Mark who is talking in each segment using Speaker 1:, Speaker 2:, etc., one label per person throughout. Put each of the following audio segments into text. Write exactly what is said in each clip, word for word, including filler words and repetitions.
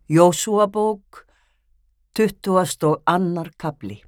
Speaker 1: Jósúabók, tuttugasti og annar kafli.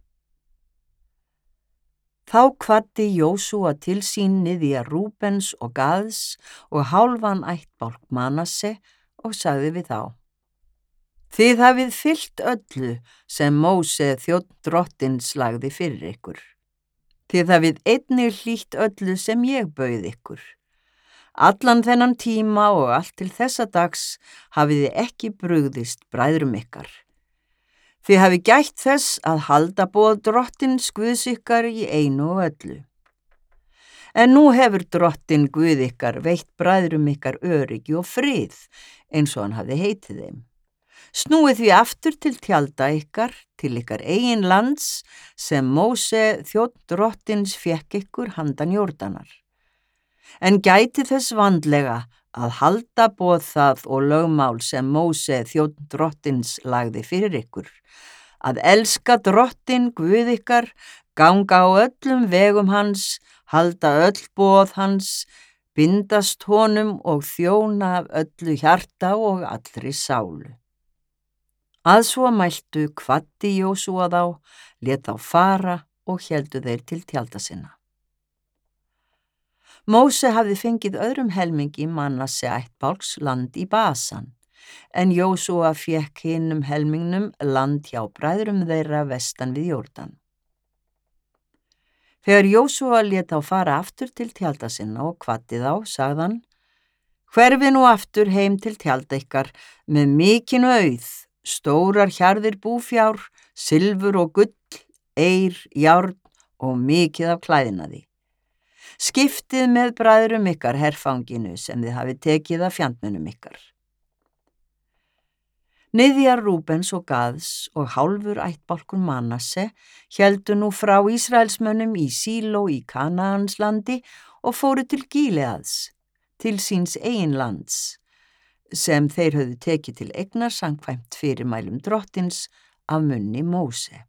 Speaker 1: Þá kvaddi Jósúa til sín niðja Rúbens og Gads og hálfan ættbálk Manasse og sagði við þá: Þið hafið fylgt öllu sem Móse þjónn drottins lagði fyrir ykkur. Þið hafið einnig hlýtt öllu sem ég bauð ykkur. Allan þennan tíma og allt til þessa dags hafið þið ekki brugðist bræðrum ykkar. Þið hafið gætt þess að halda boð drottins Guðs ykkar í einu og öllu. En nú hefur drottin Guð ykkar veitt bræðrum ykkar öryggi og frið, eins og hann hafði heitið þeim. Snúið því aftur til tjalda ykkar, til ykkar eigin lands, sem Móse þjónn drottins fékk ykkur handan Jórdanar. En gæti þess vandlega að halda boð það og lögmál sem Móse þjónn drottins lagði fyrir ykkur, að elska drottin Guð ykkar, ganga á öllum vegum hans, halda öll boð hans, bindast honum og þjóna af öllu hjarta og allri sálu. Að svo mæltu kvaddi Jósúa þá, lét þá fara og héldu þeir til tjalda sinna. Móse hafði fengið öðrum helmingi Manasse ættbálks land í Basan, en Jósúa fékk hinum helmingnum land hjá bræðrum þeirra vestan við Jórdan. Þegar Jósúa lét þá fara aftur til tjalda sinna og kvaddi þá, sagði hann: Hverfið nú aftur heim til tjalda ykkar með mikinn auð, stórar hjarðir búfjár, silfur og gull, eir, járn og mikið af klæðnaði. Skiptið með bræðrum ykkar herfanginu sem þið hafið tekið af fjandmönnum ykkar. Niðjar Rúbens og Gads og hálfur ættbálkur Manasse héldu nú frá Ísraelsmönnum í Síló í Kanaanslandi og fóru til Gíleads, til síns eigin lands, sem þeir höfðu tekið til eignar samkvæmt fyrirmælum drottins af munni Móse.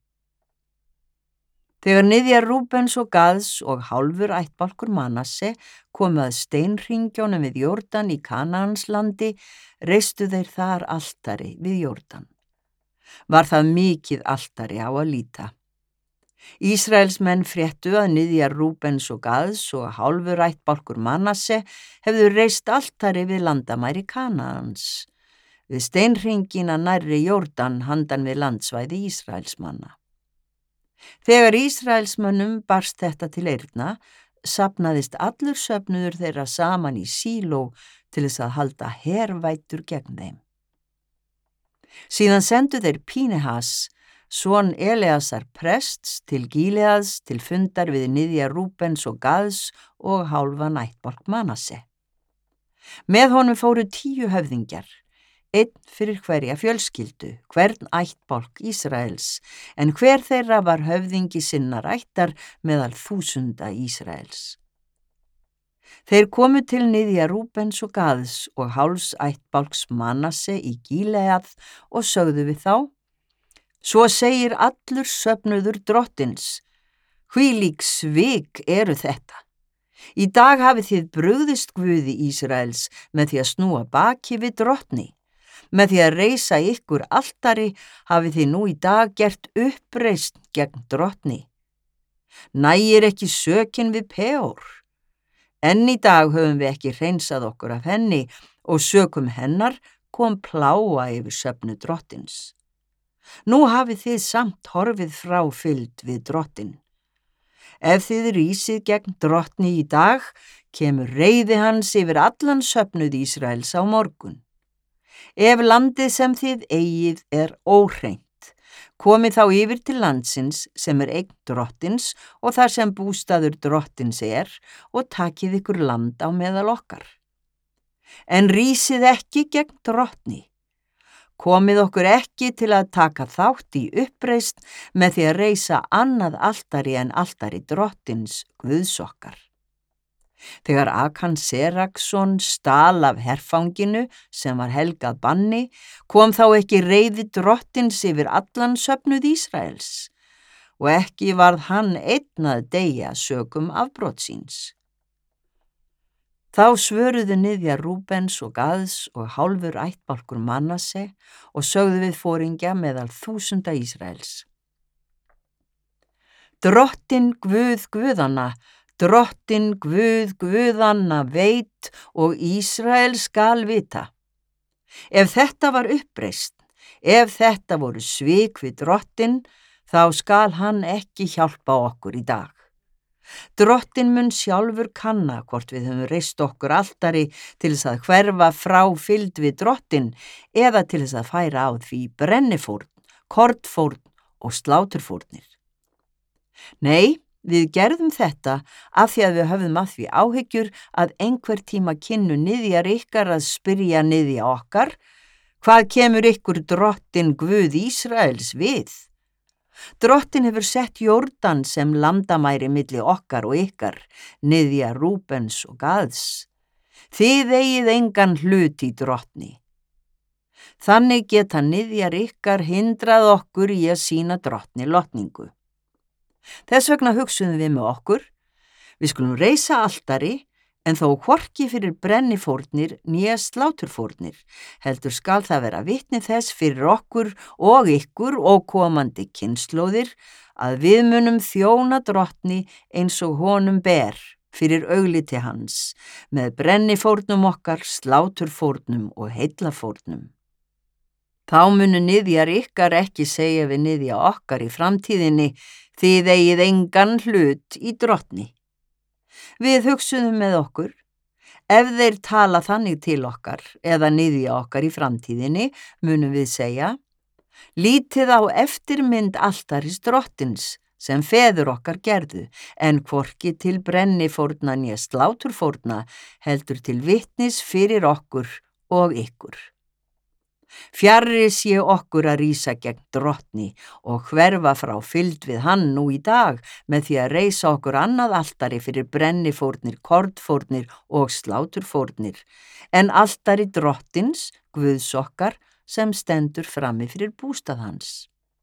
Speaker 1: Þegar niðjar Rúbens og Gads og hálfur ættbálkur Manasse komu að steinhringjónum við Jórdan í Kanaanslandi, reistu þeir þar altari við Jórdan. Var það mikið altari á að líta. Ísraelsmenn fréttu að niðjar Rúbens og Gads og hálfur ættbálkur Manasse hefðu reist altari við landamæri Kanaans, við steinhringina nærri Jórdan handan við landsvæði Ísraelsmanna. Þegar Ísraelsmönnum barst þetta til eyrna, safnaðist allur söfnuður þeirra saman í Síló til þess að halda hervætur gegn þeim. Síðan sendu þeir Pínehas, son Eleasar prests, til Gíleads til fundar við niðjar Rúbens og Gads og hálfan ættbálk Manasse. Með honum fóru tíu höfðingjar, einn fyrir hverja fjölskyldu, hvern ættbálk Ísraels, en hver þeirra var höfðingi sinnar ættar meðal þúsunda Ísraels. Þeir komu til niðja Rúbens og Gads og hálfs ættbálks Manasse í Gílead og sögðu við þá: Svo segir allur söfnuður drottins, hvílík svik eru þetta. Í dag hafið þið brugðist Guði Ísraels með því að snúa baki við drottni. Með því að reisa ykkur altari hafið þið nú í dag gert uppreisn gegn drottni. Nægir ekki sökin við Peor? Enn í dag höfum við ekki hreinsað okkur af henni og sökum hennar kom plága yfir söfnu drottins. Nú hafið þið samt horfið frá fylgd við drottin. Ef þið rísið gegn drottni í dag, kemur reiði hans yfir allan söfnuð Ísraels á morgun. Ef landið sem þið eigið er óhreint, komið þá yfir til landsins sem er eign drottins og þar sem bústaður drottins er og takið ykkur land á meðal okkar. En rísið ekki gegn drottni. Komið okkur ekki til að taka þátt í uppreisn með því að reisa annað altari en altari drottins Guðs okkar. Þegar Akan Seraksson stal af herfanginu sem var helgað banni, kom þá ekki reiði drottins yfir allan söfnuð Ísraels og ekki varð hann einn að deyja sökum afbrot síns. Þá svöruðu niðjar Rúbens og Gads og hálfur ættbálkur Manasse og sögðu við foringja meðal þúsunda Ísraels: Drottin Guð guðanna, Drottin Guð guðanna veit og Ísrael skal vita. Ef þetta var uppreisn, ef þetta voru svik við drottin, þá skal hann ekki hjálpa okkur í dag. Drottin mun sjálfur kanna hvort við höfum reist okkur altari til þess að hverfa frá fylgd við drottin eða til þess að færa á því brennifórn, kornfórn og sláturfórnir. Nei, við gerðum þetta af því að við höfðum að því áhyggjur að einhver tíma kynnu niðjar ykkar að spyrja niðja okkar: Hvað kemur ykkur drottin Guð Ísraels við? Drottin hefur sett Jórdan sem landamæri milli okkar og ykkar, niðja Rúbens og Gads. Þið eigið engan hlut í drottni. Þannig geta niðjar ykkar hindrað okkur í að sýna drottni lotningu. Þess vegna hugsuðum við með okkur: Við skulum reisa altari, en þó hvorki fyrir brennifórnir né sláturfórnir, heldur skal það vera vitni þess fyrir okkur og ykkur og komandi kynslóðir að við munum þjóna drottni eins og honum ber fyrir augliti hans, með brennifórnum okkar, sláturfórnum og heillafórnum. Þá munu niðjar ykkar ekki segja við niðja okkar í framtíðinni: Þið eigið engan hlut í drottni. Við hugsuðum með okkur: Ef þeir tala þannig til okkar eða niðja okkar í framtíðinni, munum við segja: Lítið á eftirmynd altaris drottins sem feður okkar gerðu, en hvorki til brennifórna né sláturfórna, heldur til vitnis fyrir okkur og ykkur. Fjarri sé okkur að rísa gegn drottni og hverfa frá fylgd við hann nú í dag með því að reisa okkur annað altari fyrir brennifórnir, kornfórnir og sláturfórnir, en altari drottins, Guðs okkar, sem stendur frammi fyrir bústað hans.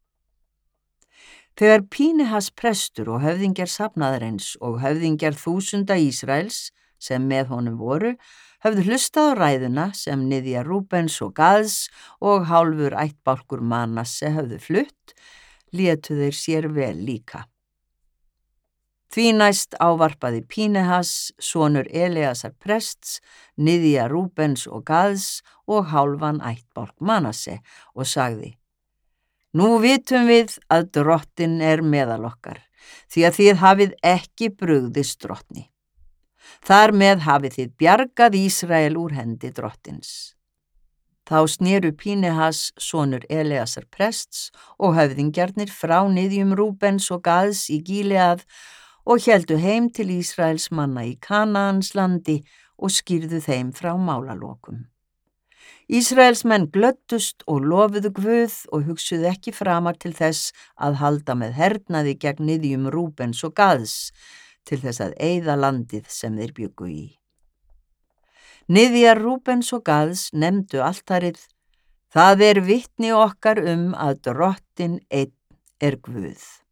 Speaker 1: Þegar Pínehas prestur og höfðingjar safnaðarins og höfðingjar þúsunda Ísraels, sem með honum voru, höfðu hlustað á ræðuna sem niðjar Rúbens og Gads og hálfur ættbálkur Manasse höfðu flutt, létu þeir sér vel líka. Því næst ávarpaði Pínehas, sonur Eleasar prests, niðja Rúbens og Gads og hálfan ættbálk Manasse og sagði: Nú vitum við að drottin er meðal okkar, því að þið hafið ekki brugðist drottni. Þar með hafið þið bjargað Ísrael úr hendi drottins. Þá sneru Pínehas, sonur Eleasar prests, og höfðingjarnir frá niðjum Rúbens og Gads í Gíleað og héldu heim til Ísraels manna í Kanaans landi og skýrðu þeim frá málalokum. Ísraels menn glöddust og lofuðu Guð og hugsuðu ekki framar til þess að halda með hernaði gegn niðjum Rúbens og Gads, til þess að eyða landið sem þeir bjuggu í. Niðjar Rúbens og Gads nefndu altarið: Það er vitni okkar um að drottin einn er Guð.